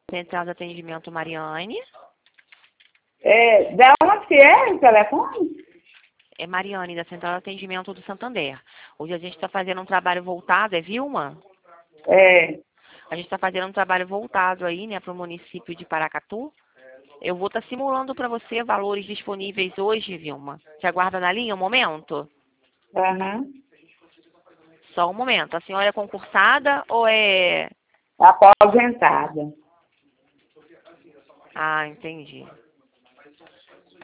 Central de Atendimento Mariane. Da onde que é o telefone? É Mariane, da Central de Atendimento do Santander. Hoje a gente está fazendo um trabalho voltado, é Vilma? A gente está fazendo um trabalho voltado aí, né, para o município de Paracatu. Eu vou estar simulando para você valores disponíveis hoje, Vilma. Te aguarda na linha um momento? Aham. Só um momento. A senhora é concursada ou é... Aposentada. Ah, entendi.